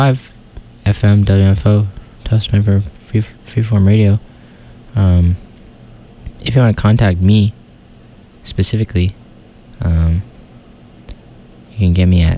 5 FM WFO Toast Member Freeform Radio. If you want to contact me specifically, you can get me at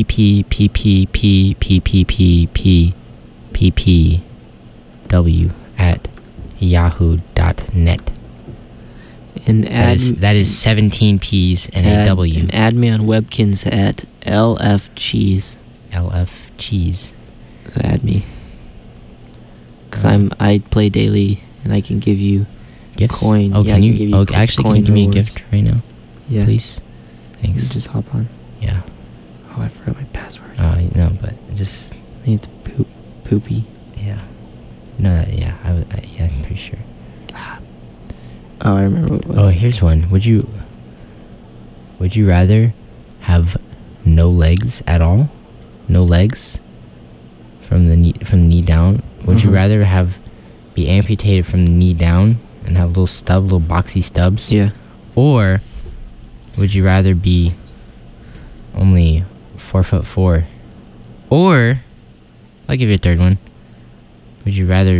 ppppppppw@yahoo.net. And that is 17 P's and a W. And add me on Webkins at LFCheese. LFCheese. So add me. Because I play daily and I can give you gifts? coin. Oh, yeah, can you? Oh, actually, can you give me a gift right now? Yeah. Please? Thanks. You just hop on. Yeah. Oh, I forgot my password. No, but just... I think it's poopy. Yeah. No, yeah, I'm pretty sure. Oh, I remember what it was. Oh, here's one. Would you rather have no legs at all? No legs from the knee down? Would you rather be amputated from the knee down and have little boxy stubs? Yeah. Or would you rather be only 4'4"? Or I'll give you a third one. Would you rather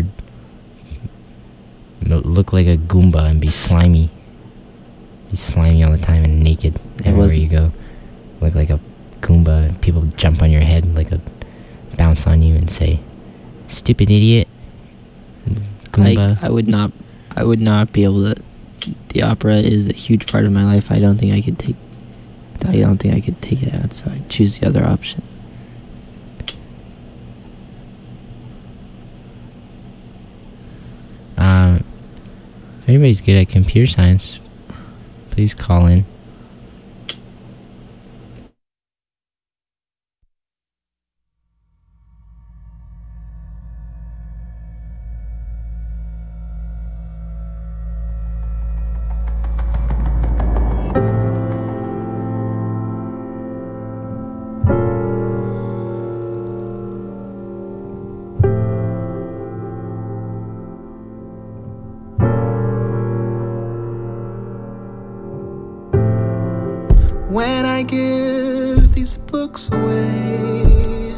look like a Goomba and be slimy? Be slimy all the time and naked everywhere you go. Look like a Goomba and people jump on your head bounce on you and say, "Stupid idiot." Goomba. I would not be able to. The opera is a huge part of my life. I don't think I could take it out, so I'd choose the other option. If anybody's good at computer science, please call in. When I give these books away,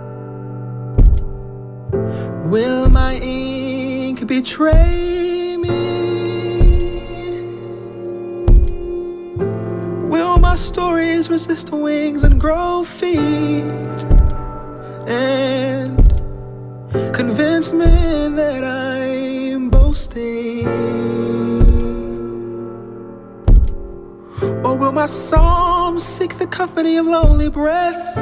will my ink betray me? Will my stories resist wings and grow feet and convince men that I'm boasting? Or will my psalms seek the company of lonely breaths?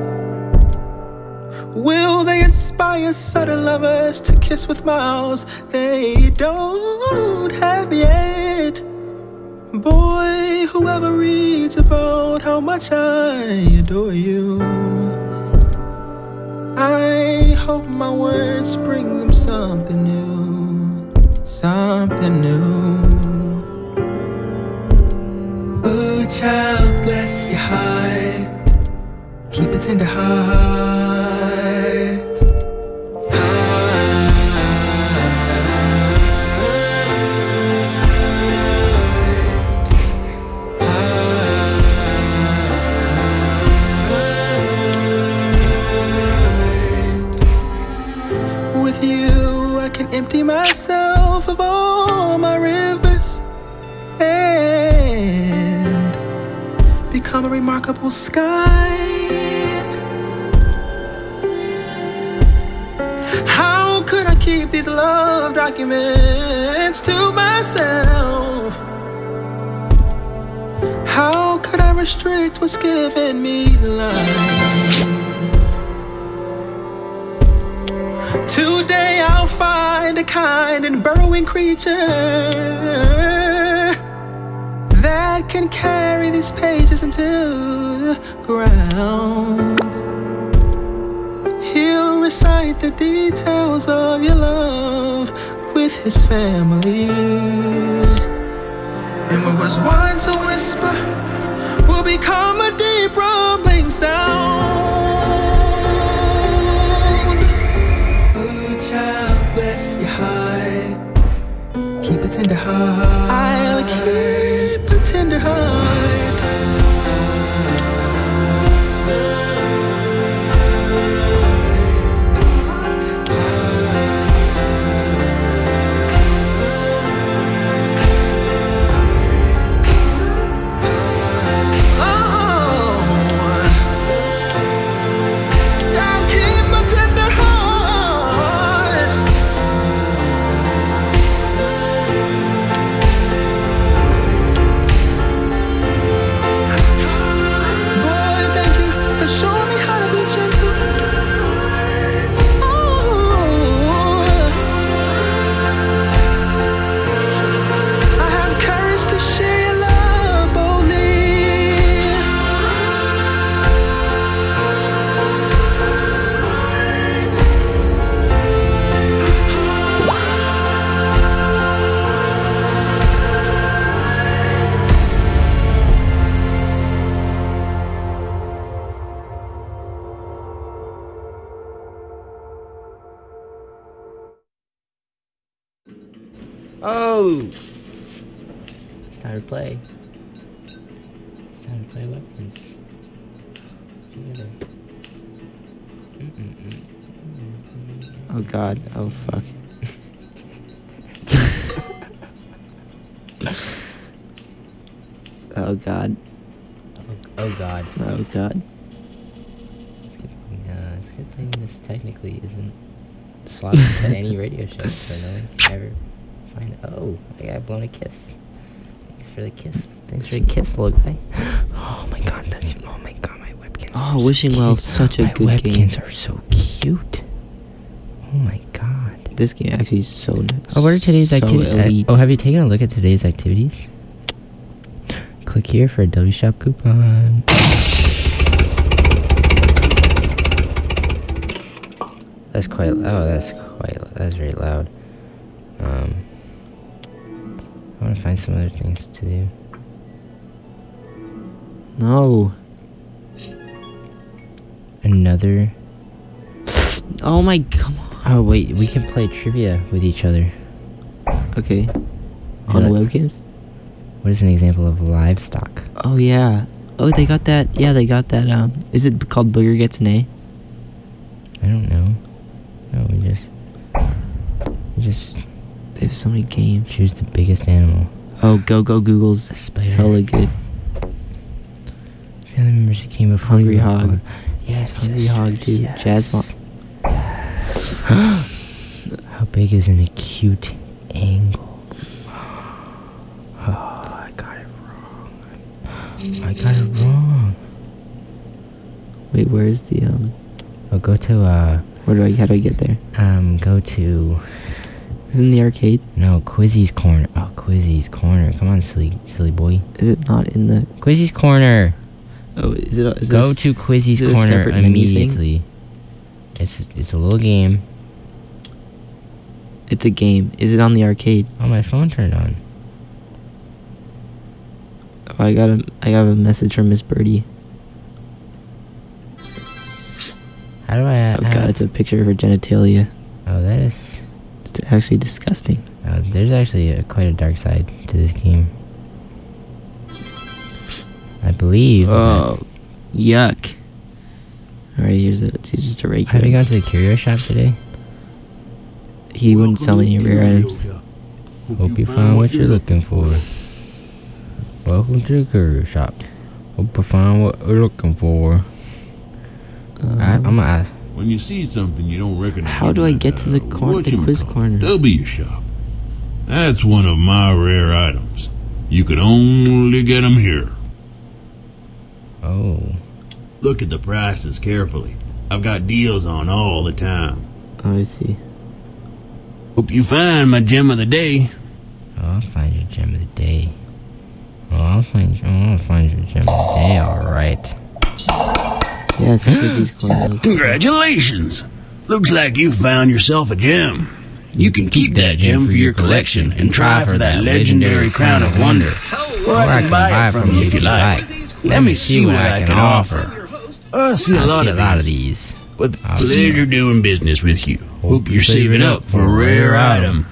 Will they inspire sudden lovers to kiss with mouths they don't have yet? Boy, whoever reads about how much I adore you, I hope my words bring them something new, something new. Oh, child, bless your heart. Keep a tender heart. With you, I can empty myself of all my rivers and become a remarkable sky. How could I keep these love documents to myself? How could I restrict what's given me life? Today I'll find a kind and burrowing creature that can carry these pages into the ground. He'll recite the details of your love with his family. And what was once a whisper will become a deep rumbling sound. Oh, child, bless your heart. Keep a tender heart. I'll keep a tender heart. Oh! It's time to play. It's time to play weapons. Together. Oh god. Oh fuck. Oh god. Oh god. Oh god. It's a good thing this technically isn't slotted to any radio show, so no one can ever find it. Oh, I got blown a kiss. Thanks for the kiss. Thanks for the kiss, little guy. Oh my god, my webkins. Oh, Wishing Well, such a good game. My webkins are so cute. Oh my god. This game actually is so nice. Oh, what are today's activities? elite. Have you taken a look at today's activities? Click here for a W Shop coupon. That's that's very loud. I want to find some other things to do. No. Another. Oh my, come on. Oh wait, we can play trivia with each other. Okay. On Yeah. Webkins? What is an example of livestock? Oh yeah. Oh, they got that. Yeah, they got that. Is it called Booger Gets an A? I don't know. No, we just They have so many games. choose the biggest animal. Oh, Go Google's A spider. hella good. Family members who came before Hungry you. Hog. Yes, Hungry Hog too. Yes. Jazzmon. How big is an acute angle? Oh, I got it wrong. Wait, where's the Oh, go to how do I get there? go to Is it in the arcade? no Quizzy's corner. Oh, Quizzy's corner. Come on, silly boy. Is it not in the? Quizzy's corner. Oh, is it? Go to Quizzy's is it a corner separate menu thing? immediately. It's a little game. It's a game. Is it on the arcade? Oh, my phone turned on. Oh, I got a message from Miss Birdie. How do I? Oh god, it's a picture of her genitalia. Oh, that is. It's actually disgusting. There's actually quite a dark side to this game. I believe. Oh, yuck. Alright, here's just a regular. Have you gone to the curio shop today? He wouldn't sell any rare items. Hope you found what you're looking for. Welcome to the curio shop. Hope you found what you're looking for. I'm gonna ask. When you see something you don't recognize, How do I get to the quiz corner? W Shop. That's one of my rare items. You can only get them here. Oh. Look at the prices carefully. I've got deals on all the time. Oh, I see. Hope you find my gem of the day. Oh, I'll find your gem of the day. I'll find your gem of the day, alright. Yeah, it's Quizzy's corner. Congratulations! Looks like you found yourself a gem. You can keep that gem for your collection and try for that legendary crown of wonder. Or I can buy it from you if you like. Let me see what I can offer. I see a lot of these. With pleasure doing business with you. Hope you're saving up for a rare item.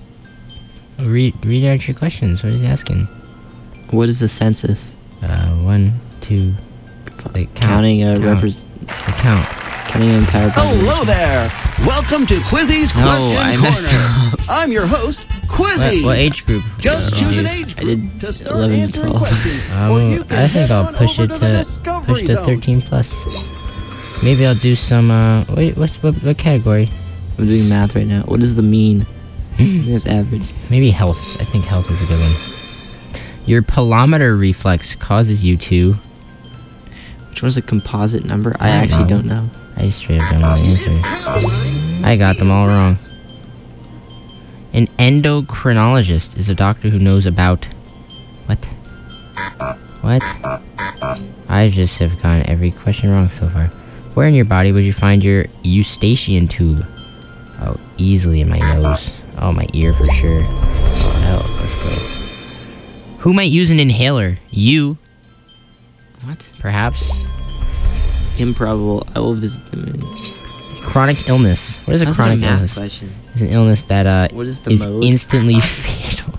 Read out your questions. What is he asking? What is the census? 1, 2, like Counting a count. counting an entire population. Hello there. Welcome to Quizzy's No, Question I messed Corner. up. I'm your host, Quizzy. What age group? Just did choose you an do? age I group did to start 11 to answering 12. questions. Or you can I think head I'll on push over it to the to Discovery Zone. 13 plus. Maybe I'll do some. Wait, what category? I'm doing math right now. What does the mean? I think that's average. Maybe health. I think health is a good one. Your pilometer reflex causes you to. Which one's a composite number? I I don't actually know. don't know. I just straight up don't know the answer. I got them all wrong. An endocrinologist is a doctor who knows about. What? What? I just have gotten every question wrong so far. Where in your body would you find your eustachian tube? Oh, easily in my nose. Oh, my ear for sure. Oh, let's go. Who might use an inhaler? You, What? perhaps. Improbable. I will visit the moon. A Chronic illness. What is a That's chronic not a math illness? question. It's an illness that What is the is mode? instantly fatal.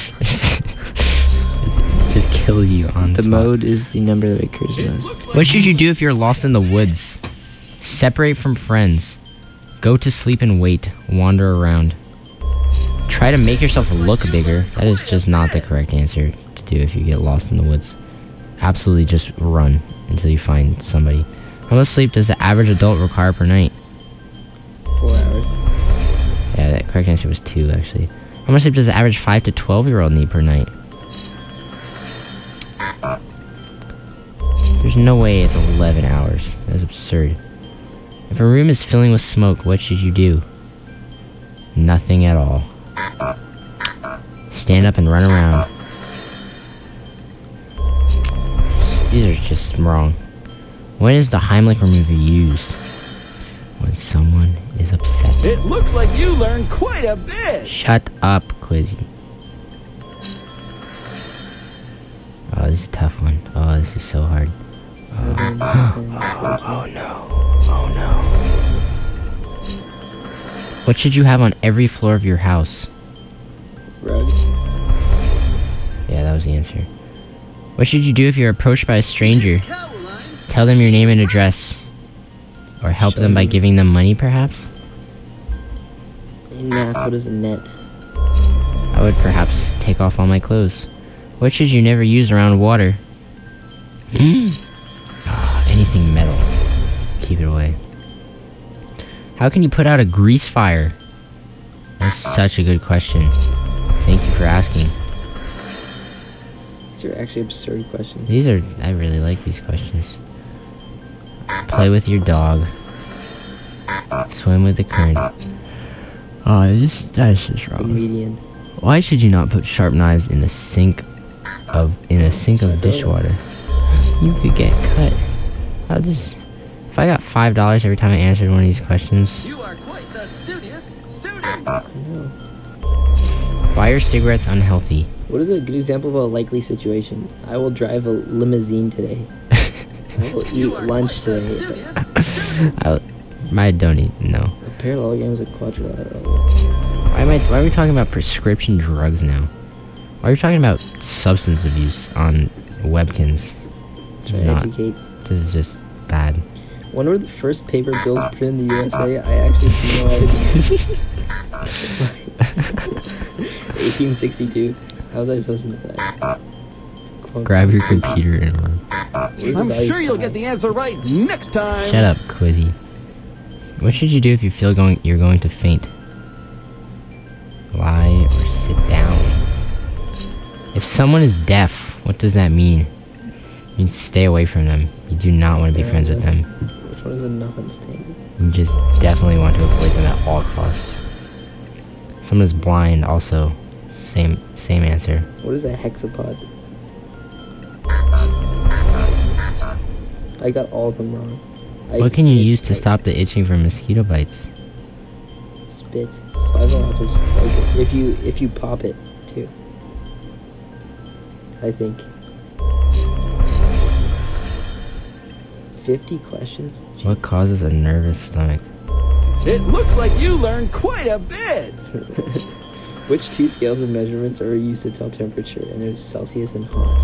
It just kills you on The spot. mode is the number that occurs most. What should you do if you're lost in the woods? Separate from friends. Go to sleep and wait. Wander around. Try to make yourself look bigger. That is just not the correct answer to do if you get lost in the woods. Absolutely just run until you find somebody. How much sleep does the average adult require per night? 4 hours. Yeah, that correct answer was 2, actually. How much sleep does the average 5 to 12-year-old need per night? There's no way it's 11 hours. That's absurd. If a room is filling with smoke, what should you do? Nothing at all. Stand up and run around. These are just wrong. When is the Heimlich maneuver used? When someone is upset. It looks like you learned quite a bit. Shut up, Quizzy. Oh, this is a tough one. Oh, this is so hard. 7, 10, 14. Oh no. Oh no. What should you have on every floor of your house? Rug. Yeah, that was the answer. What should you do if you're approached by a stranger? Tell them your name and address. Or help them by giving them money, perhaps? In math, what is a net? I would perhaps take off all my clothes. What should you never use around water? Anything metal. Keep it away. How can you put out a grease fire? That's such a good question. Thank you for asking. These are actually absurd questions. These are... I really like these questions. Play with your dog. Swim with the current. Oh, that's just The wrong. median. Why should you not put sharp knives in a sink of dishwater? You could get cut. How this? If I got $5 every time I answered one of these questions, You are quite the studious student. I know. why are cigarettes unhealthy? What is a good example of a likely situation? I will drive a limousine today. I will eat lunch today. I don't eat. No. A parallelogram is a quadrilateral. Why are we talking about prescription drugs now? Why are we talking about substance abuse on webkins? This is Try to not. educate. This is just bad. When were the first paper bills printed in the USA? I actually have no idea. 1862. How was I supposed to know that? Grab your computer and run. I'm sure you'll get the answer right next time. Shut up, Quizzy. What should you do if you feel you're going to faint? Lie or sit down. If someone is deaf, what does that mean? You need to stay away from them. You do not want to be friends with them. Which one is a non-standard? You just definitely want to avoid them at all costs. Someone is blind, also. Same answer. What is a hexapod? I got all of them wrong. What can you use to stop the itching from mosquito bites? Spit. Saliva also like if you pop it too. I think. 50 questions? What Jesus. causes a nervous stomach? It looks like you learned quite a bit. Which two scales of measurements are used to tell temperature? And there's Celsius and hot.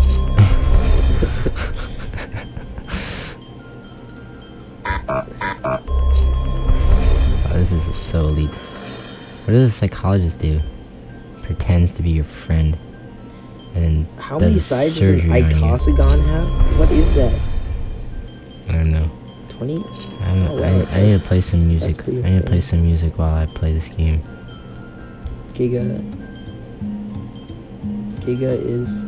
Oh, this is so elite. What does a psychologist do? Pretends to be your friend. And then How does many sides does an surgery on you. icosagon have? What is that? I don't know. 20? I wow, need to play some music. that's pretty I need to play insane. some music while I play this game. Giga is...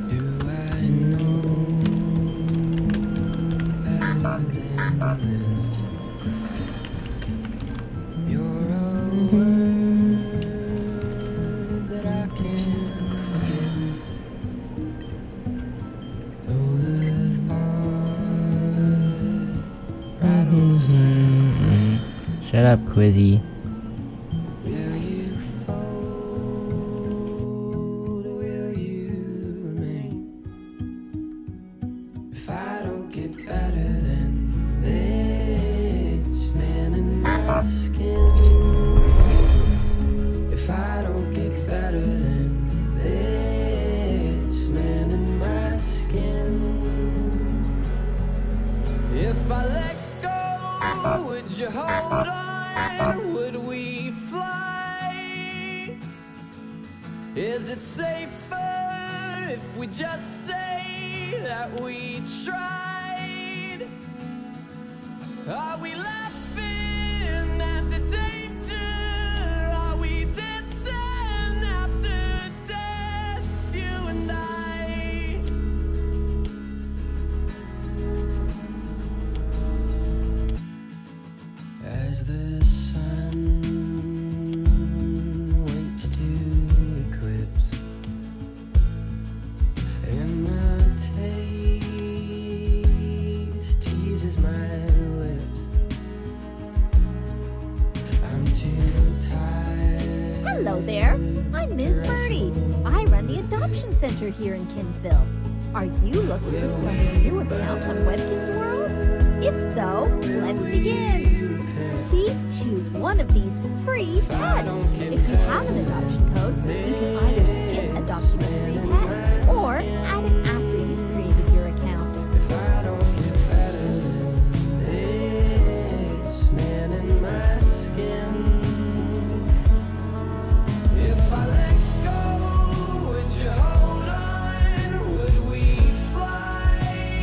Shut up, Quizzy. If I don't get better than this, man in my skin. Is it safer if we just say that we tried? Are we laughing at the danger? Are we dancing after death, you and I? As the sun waits to eclipse, and my taste teases my lips, I'm too tired. Hello there, I'm Ms. Birdie. I run the adoption center here in Kinsville. Are you looking to start a new account on Webkinz World? If so, let's begin. Please choose one of these free pets. If you have an adoption code, you can either skip adopting a free pet or add it after you've created your account. If I don't get better than this man in my skin, if I let go, would you hold on? Would we fly?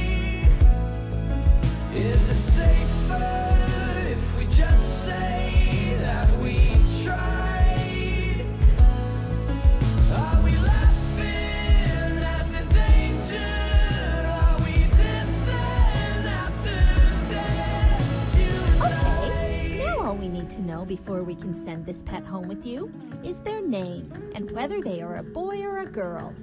Is it safer if we just say that we tried? Are we laughing at the danger? Are we dancing after death, you and Okay, now all we need to know before we can send this pet home with you is their name and whether they are a boy or a girl.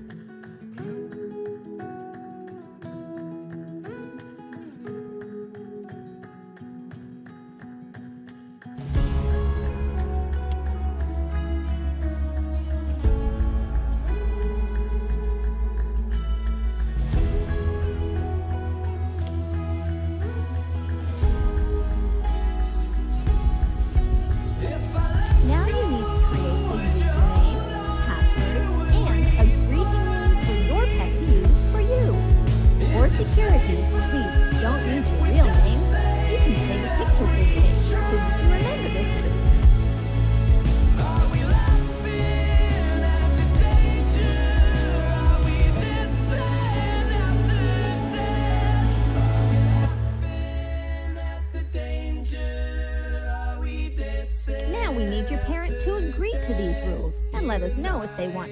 Now you need to create a username, password, and a greeting name for your pet to use for you. For security, please don't use your real name. You can save a picture of this name so you can remember this. Are we laughing at the danger? Are we dancing after death? Are we laughing at the danger? Are we dancing? Now we need your parent to agree to these rules and let us know if they want.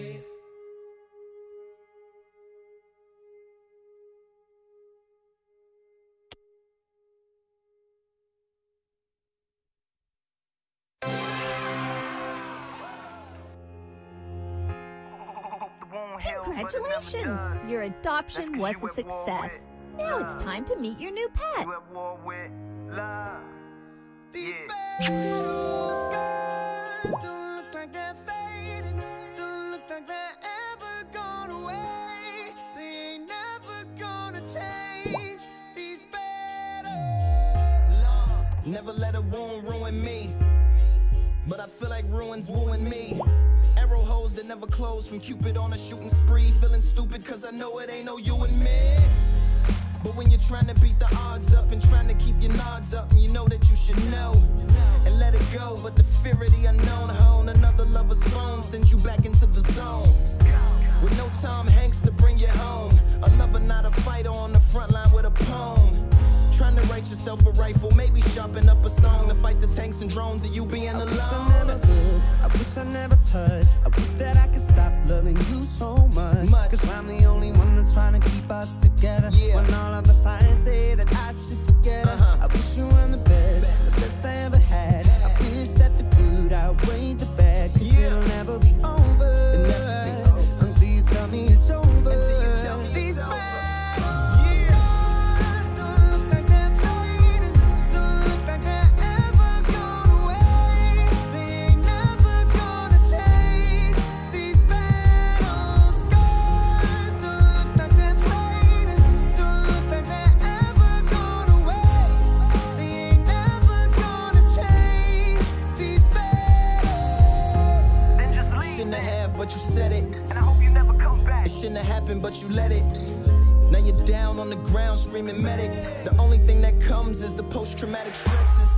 Congratulations! Your adoption was a success. Now it's time to meet your new pet. These battle scars don't look like they're fading, don't look like they're ever gone away. They ain't never gonna change. These battles. Never let a wound ruin me, but I feel like ruins wooing me. Arrow holes that never close from Cupid on a shooting spree. Feeling stupid cause I know it ain't no you and me. But when you're trying to beat the odds up and trying to keep your nods up, and you know that you should know and let it go, but the fear of the unknown hone another lover's phone sends you back into the zone. With no Tom Hanks to bring you home, a lover not a fighter on the front line with a poem. Trying to write yourself a rifle, maybe sharpen up a song to fight the tanks and drones of you being alone. I wish I never looked, I wish I never touched. I wish that I could stop loving you so much. Cause I'm the only one that's trying to keep us together. When all of the signs say that I should forget her. I wish you were the best I ever had. I wish that the good outweighed the bad. Cause it'll never be over until you tell me it's over. These but you said it, and I hope you never come back. It shouldn't have happened, but you let it. Now you're down on the ground screaming medic. The only thing that comes is the post-traumatic stresses.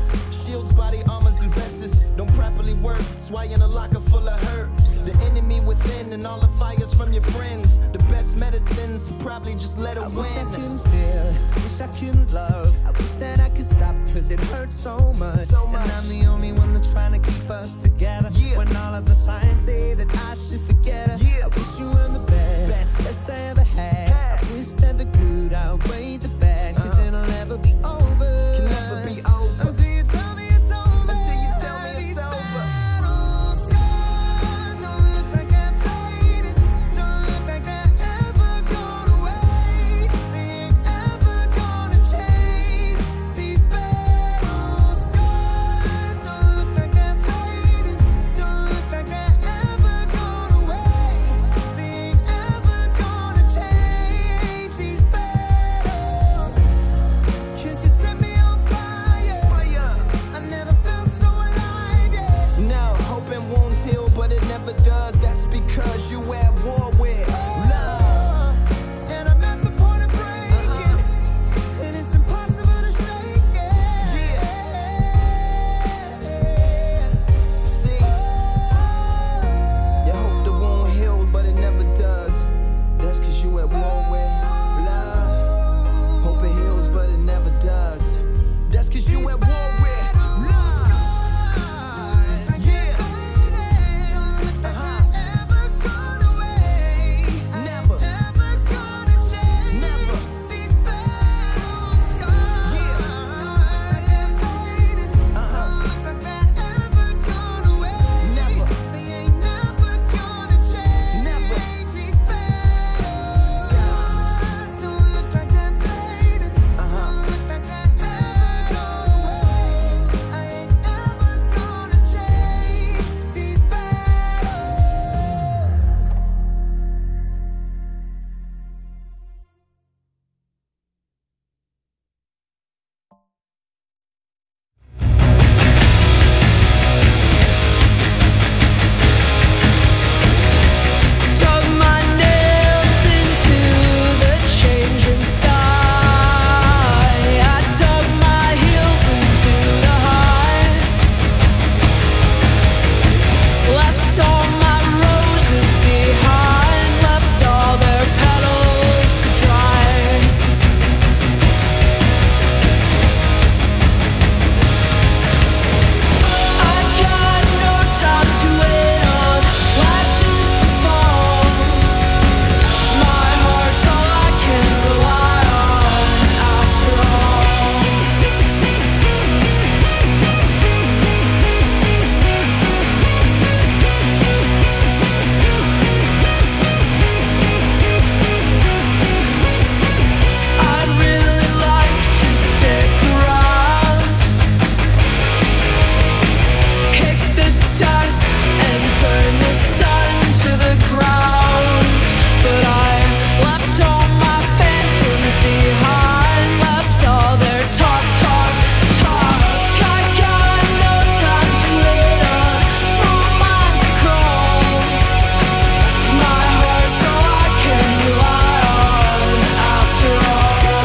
Shields, body armors, and vests don't properly work. That's why you're in a locker full of hurt. The enemy within, and all the fires from your friends. The best medicines to probably just let it win. I wish I couldn't feel, wish I couldn't love. I wish that I could stop, cause it hurts so much. And I'm the only one that's trying to keep us together. When all of the signs say that I should forget her. I wish you were the best I ever had. I wish that the good outweighed the bad, cause it'll never be over. Can never be over until you tell me it's over. Until you tell me it's over. Battle scars don't look like they're fading, don't look like they're ever gone away. They ain't ever gonna change. These battle scars don't look like they're fading, don't look like they're ever gone away. They ain't ever gonna change. These battles, could you set me on fire? I never felt so alive, yeah. Now, hoping wounds heal, but it never does. That's because you at war with love. And I'm at the point of breaking, and it's impossible to shake it. See, you hope the wound heals, but it never does. That's cause you at war with love. Hope it heals, but it never does. That's cause you at war with love. Yeah. Ever gone away. Never. Ever gonna change. Never. These battle scars. Yeah. Don't look like they're ever gone away. Never. They ain't never gonna change. Never. These battle scars don't look like they're fading. Don't look like they're ever gone away. I ain't ever gonna change these battles. Dug my nails into the changing sky. I dug my heels into the high. Left all my roses behind. Left all their petals to dry. I got no time to wait on lashes to fall. My heart's all I can rely on after all. I'd really like to stick around, kick the dust and burn the sun to the ground. But I left all my phantoms behind, left all their talk. I got no time to wait on small minds to crawl. My heart's all I can rely on after all.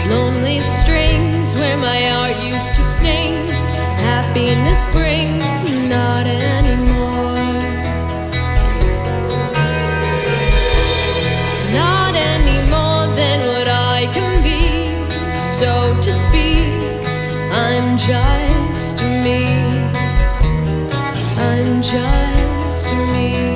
lonely strings where my heart used to sing. Happiness bring, not anymore. Not any more than what I can be. So to speak, I'm just me. I'm just me.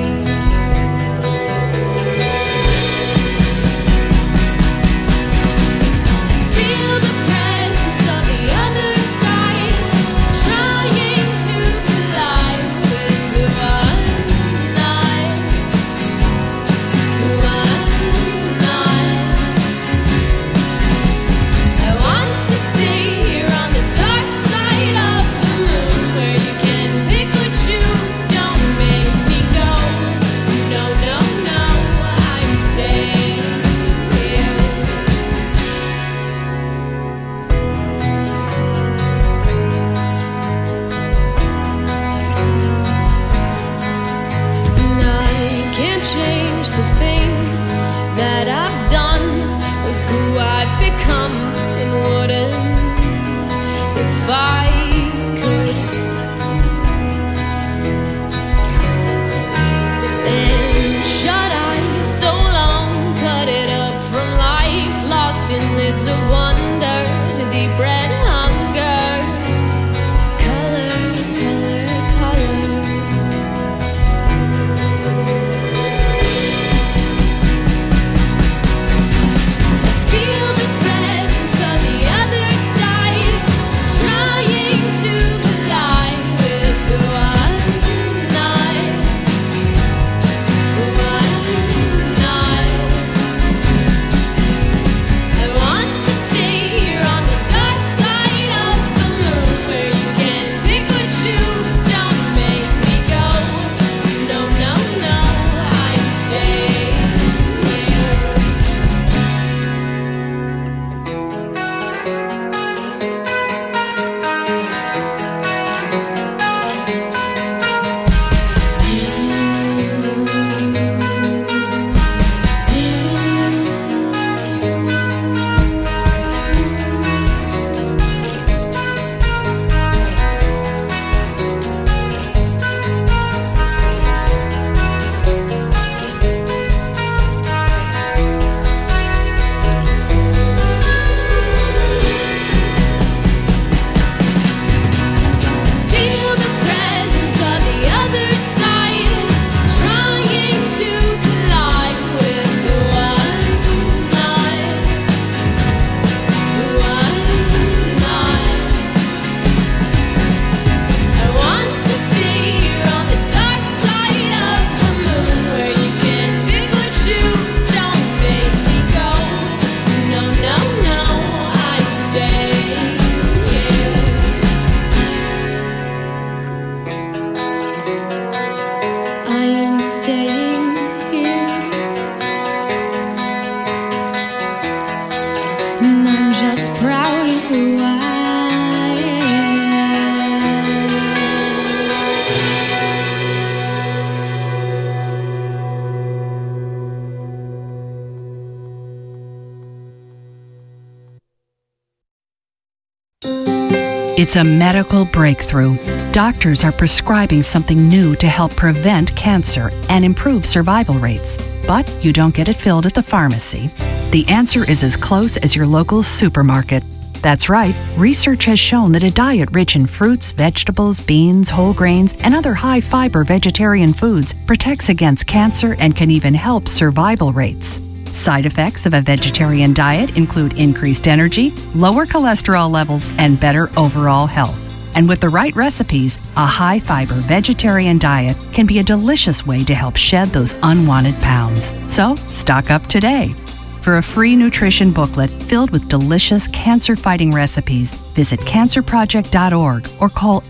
It's a medical breakthrough. Doctors are prescribing something new to help prevent cancer and improve survival rates. But you don't get it filled at the pharmacy. The answer is as close as your local supermarket. That's right, research has shown that a diet rich in fruits, vegetables, beans, whole grains, and other high-fiber vegetarian foods protects against cancer and can even help survival rates. Side effects of a vegetarian diet include increased energy, lower cholesterol levels, and better overall health. And with the right recipes, a high-fiber vegetarian diet can be a delicious way to help shed those unwanted pounds. So, stock up today. For a free nutrition booklet filled with delicious cancer-fighting recipes, visit cancerproject.org or call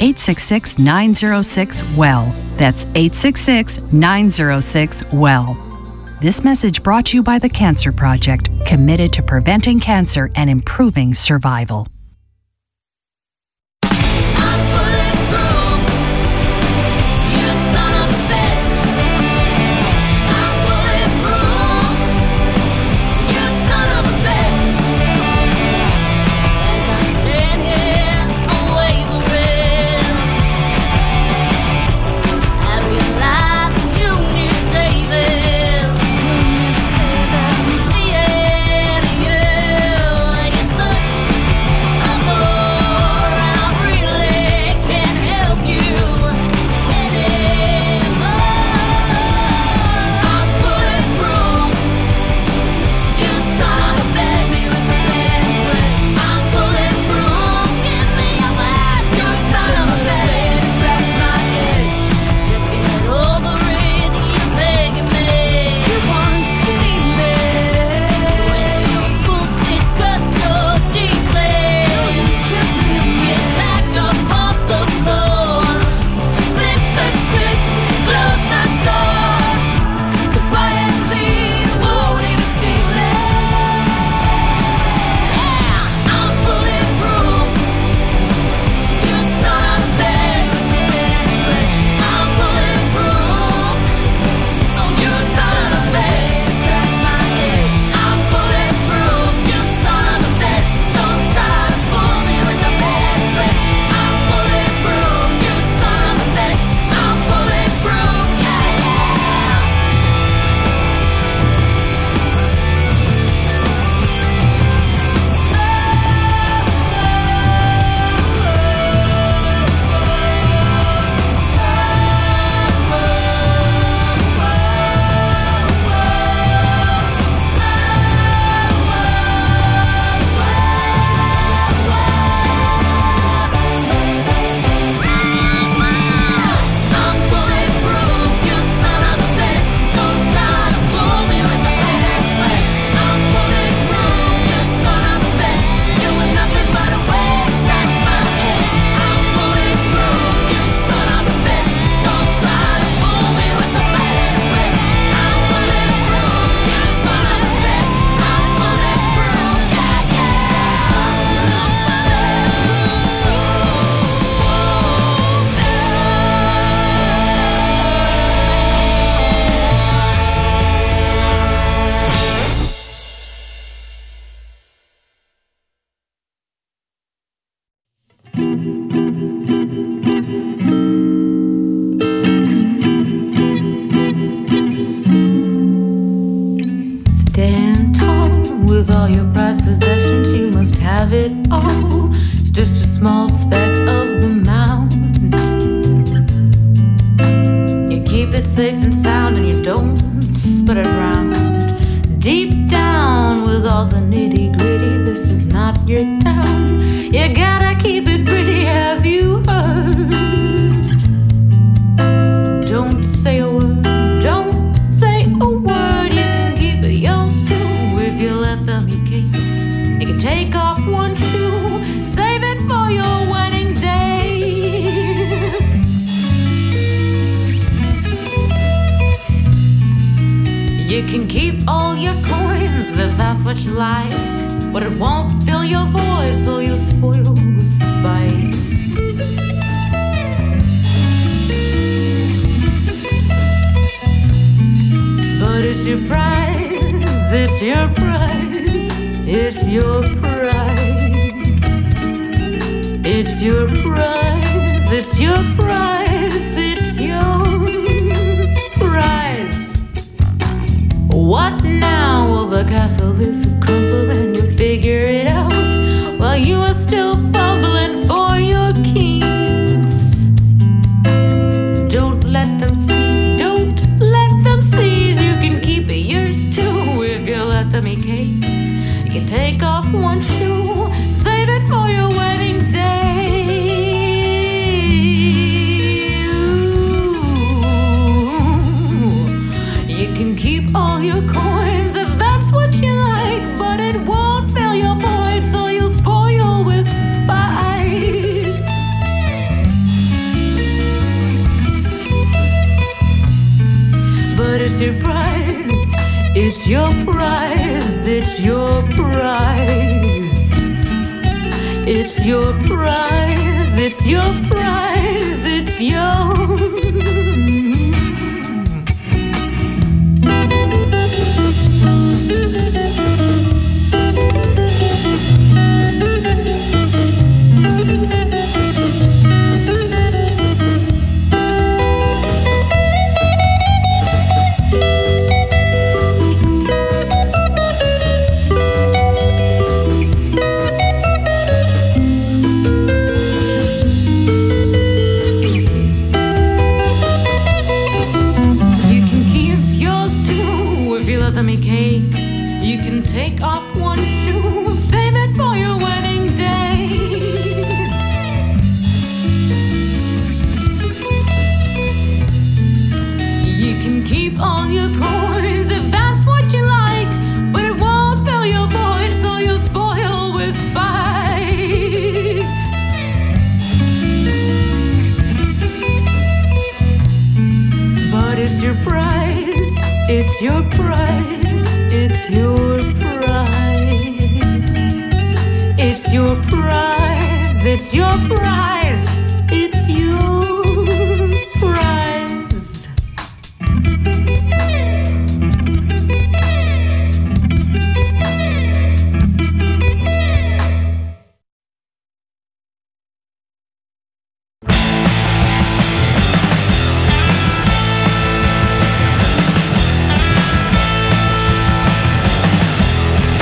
866-906-WELL. That's 866-906-WELL. This message brought to you by the Cancer Project, committed to preventing cancer and improving survival. Stand tall with all your prized possessions. You must have it all. It's just a small speck of the mountain. You keep it safe and sound, and you don't spread it around. Deep down with all the nitty gritty, this is not your town. You gotta keep it pretty, have you heard? Don't say a word, don't say a word. You can keep it yours too if you let them. You can take off one shoe, save it for your wedding day. You can keep all your coins if that's what you like, but it won't fill your voice, so you'll spoil with spite. But it's your prize, it's your prize, it's your prize. It's your prize, it's your prize, it's your prize. What now? Well, the castle is crumbled and you figure it out while you are still fumbling for your keys. Don't let them see, don't let them seize. You can keep it yours too if you let them eat cake. You can take off one shoe, save it for your wedding day. You can keep all your coins if that's what you like, but it won't fill your void, so you'll spoil with spite. But it's your prize, it's your prize, it's your prize. It's your prize, it's your prize, it's your. You can take off one shoe, save it for your wedding day. You can keep all your coins if that's what you like, but it won't fill your void, so you'll spoil with spite. But it's your prize, it's your prize. It's your prize. It's your prize. It's your prize. It's your prize.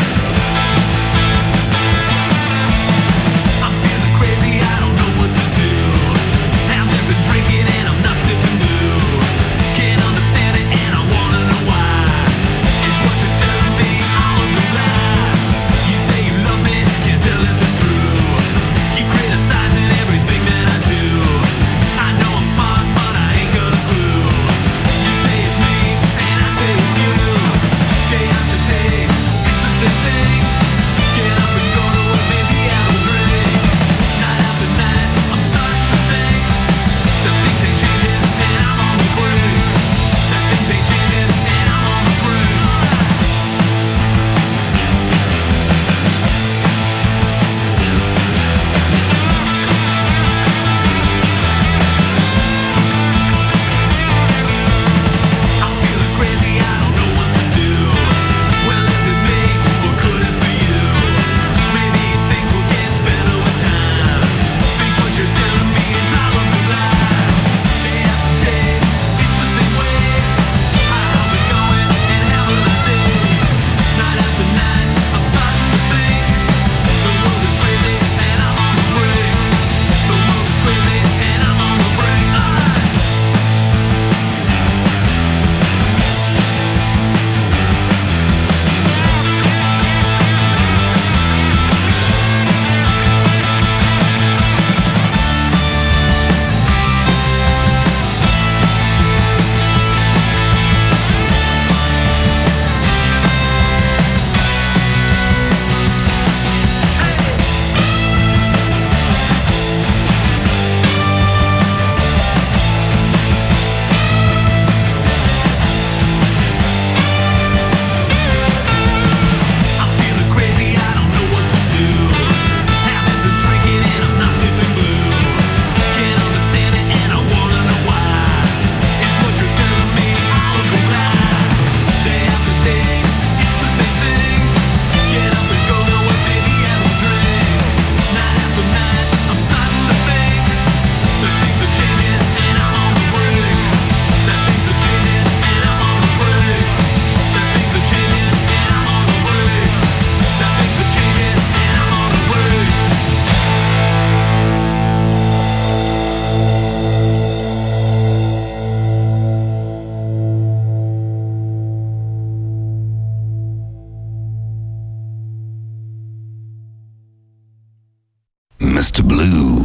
I'm feeling crazy, I don't know what to do. Mr. Blue.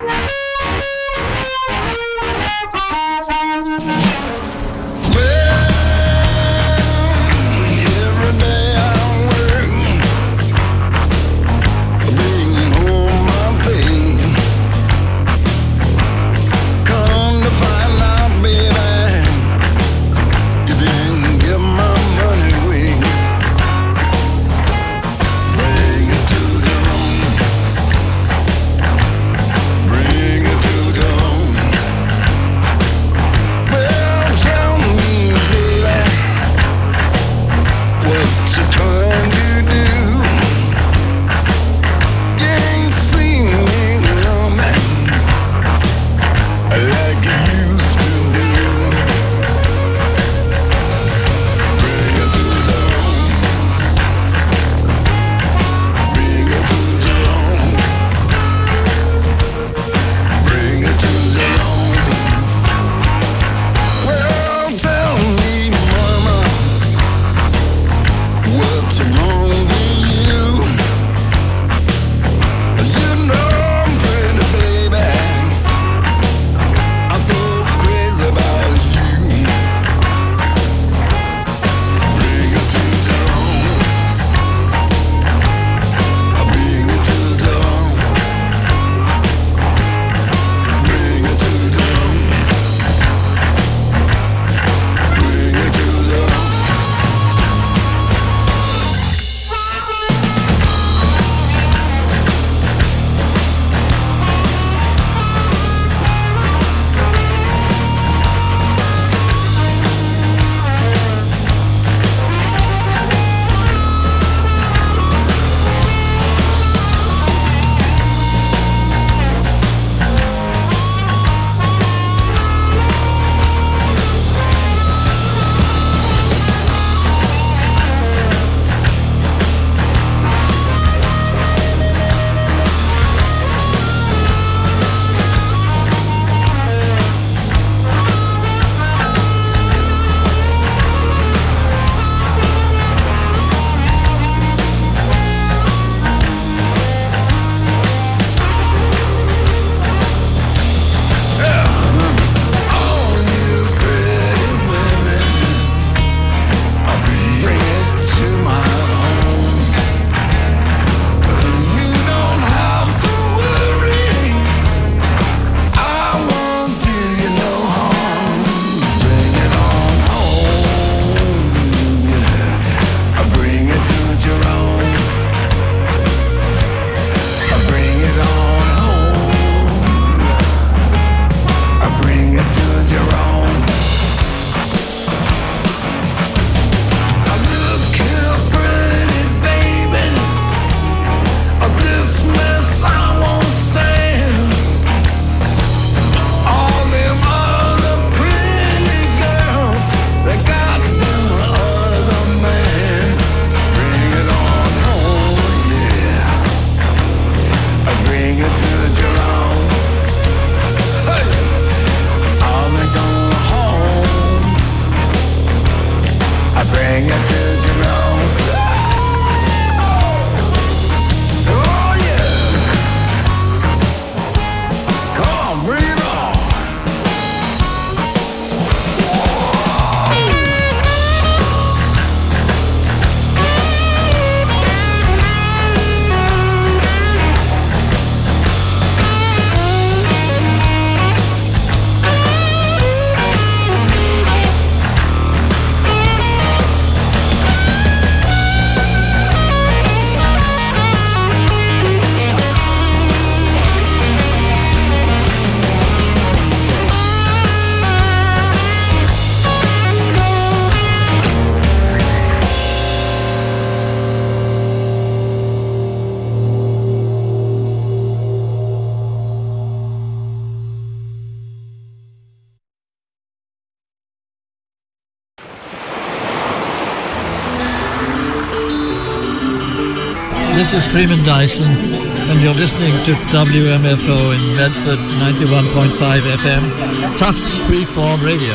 This is Freeman Dyson, and you're listening to WMFO in Medford 91.5 FM, Tufts Freeform Radio.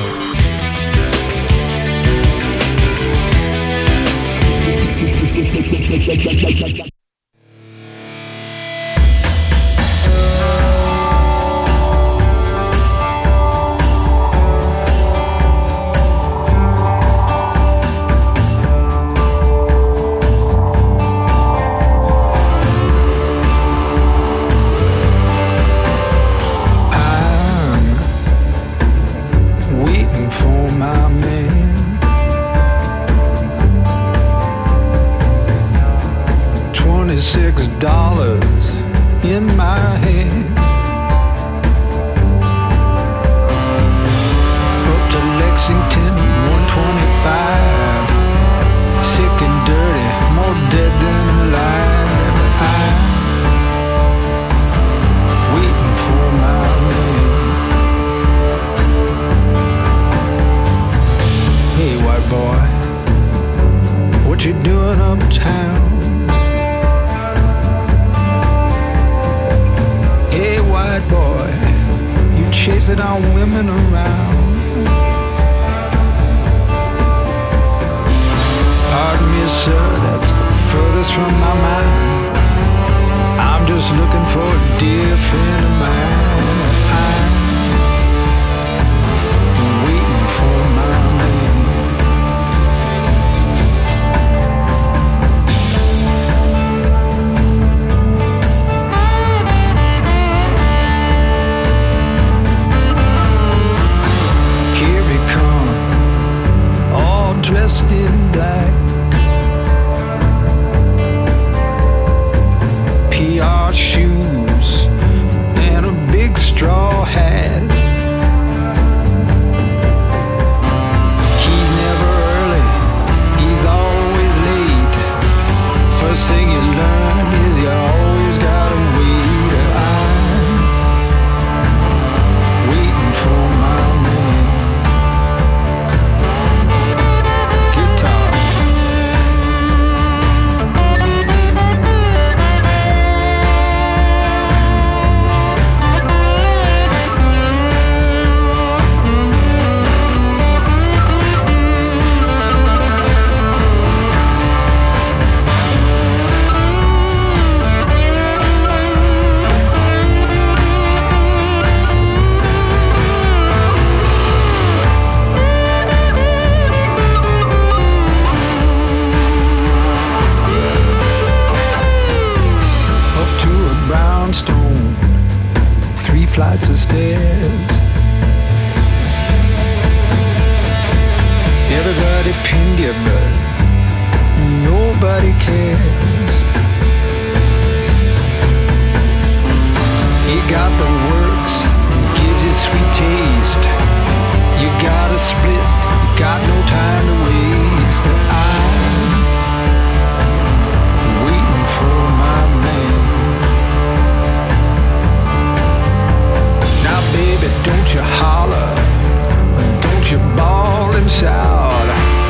my head. Up to Lexington, 125. Sick and dirty, more dead than alive. I'm waiting for my man. Hey, white boy, what you doing uptown? Hey, white boy, you chasing our women around. Pardon me, sir, that's the furthest from my mind. I'm just looking for a dear friend of mine. I'm waiting for my man. Here he comes, all dressed in black. PR shoes and a big straw hat. He's never early, he's always late. First thing you learn is you always gotta wait. I'm waiting for my man. Guitar. Brownstone, 3 flights of stairs. Everybody pinned you, but nobody cares. You got the works, gives you sweet taste. You gotta split, got no time to waste. I'm waiting for my man. Now baby, don't you holler, don't you bawl and shout.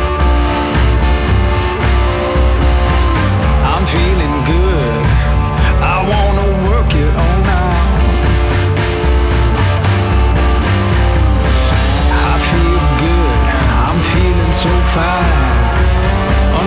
I'm feeling good, I wanna work it on out. I feel good, I'm feeling so fine.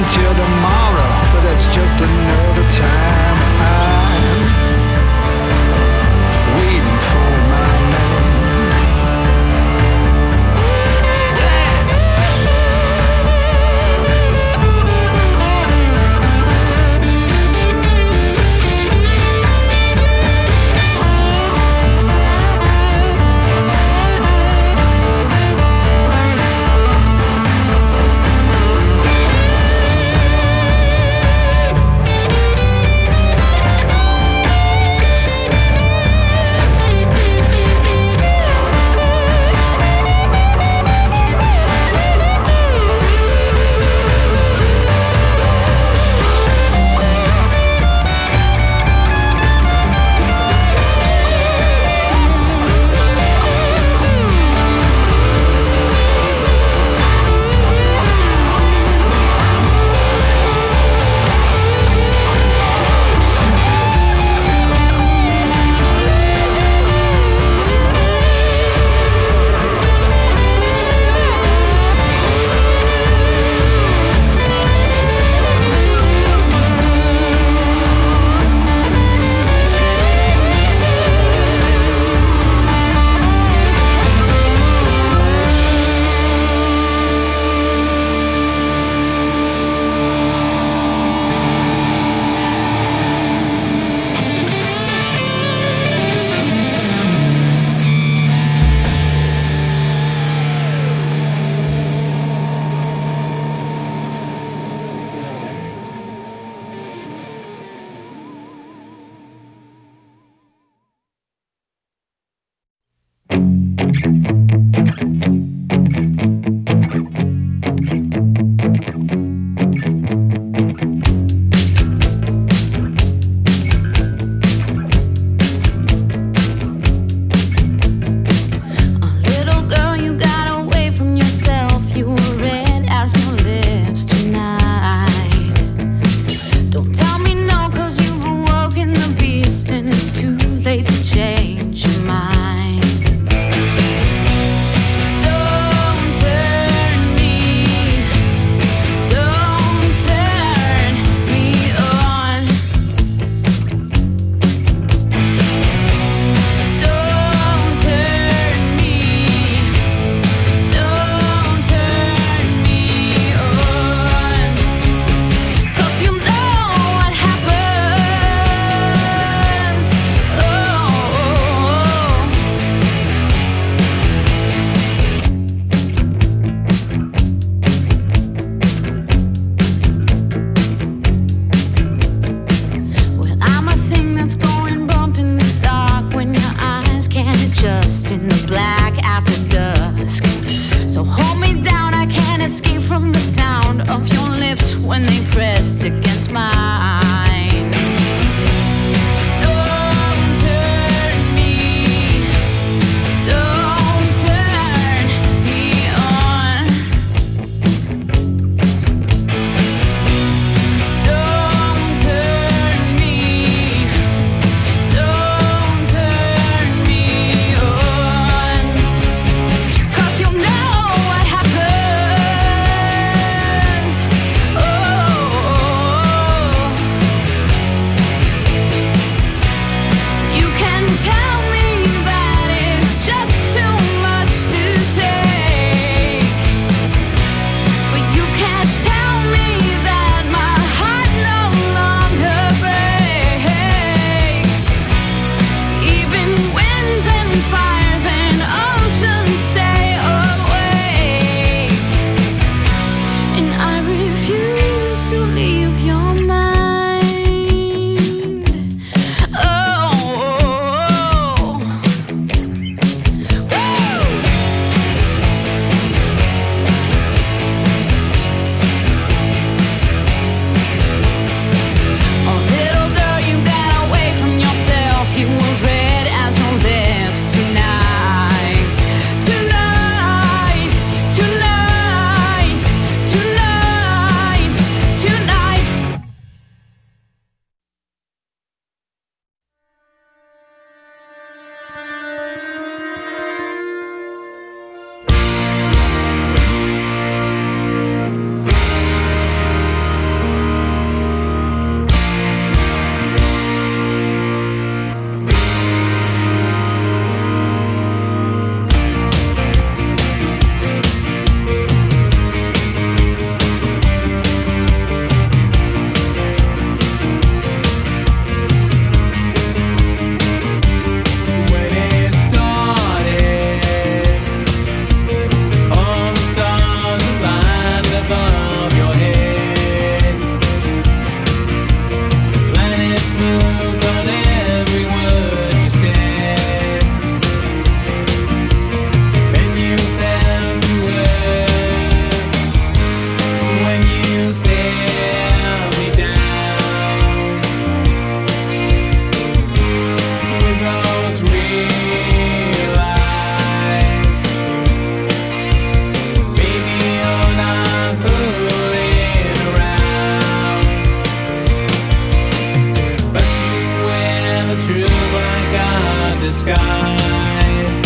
disguise.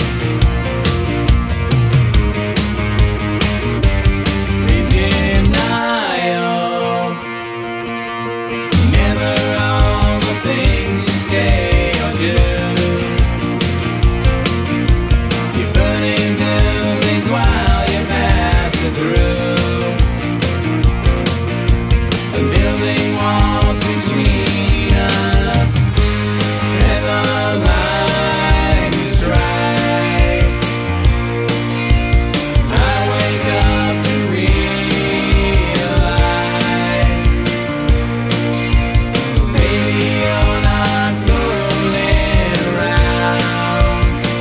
Leave denial. Never all the things you say or do. You're burning buildings while you're passing through. And building walls between us. Never mind strikes. I wake up to realize, baby, you're not fooling around.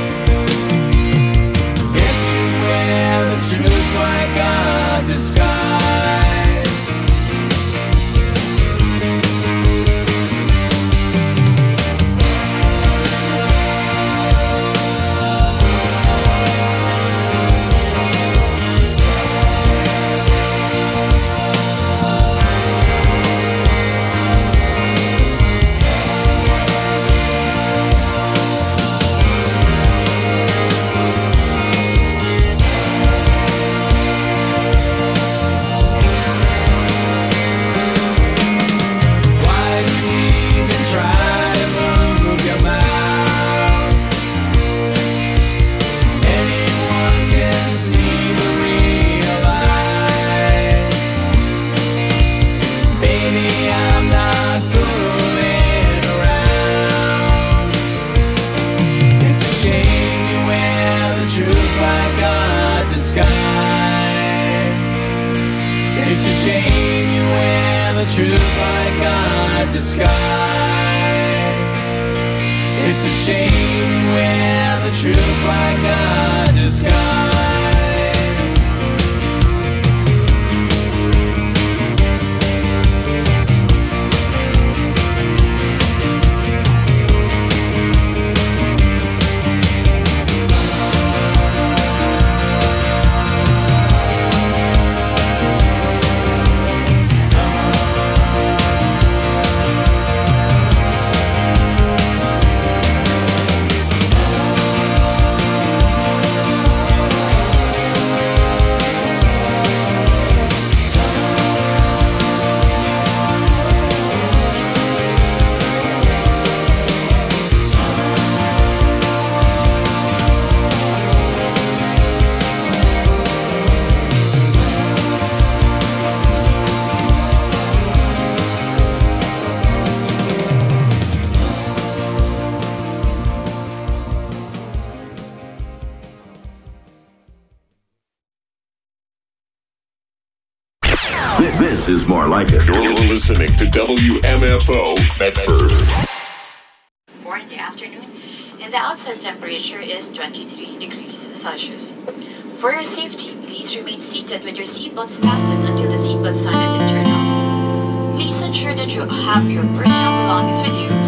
Yes, you wear the truth like a disguise. Why do you even try to move your mouth? Anyone can see the real eyes. Baby, I'm not fooling around. It's a shame you wear the truth like a disguise. It's a shame you wear the truth like a disguise. It's a shame you wear the truth like a disguise. This is more like it. You're listening to WMFO Medford. 4 in the afternoon, and the outside temperature is 23 degrees Celsius. For your safety, please remain seated with your seatbelts fastened until the seatbelt sign has been turned off. Please ensure that you have your personal belongings with you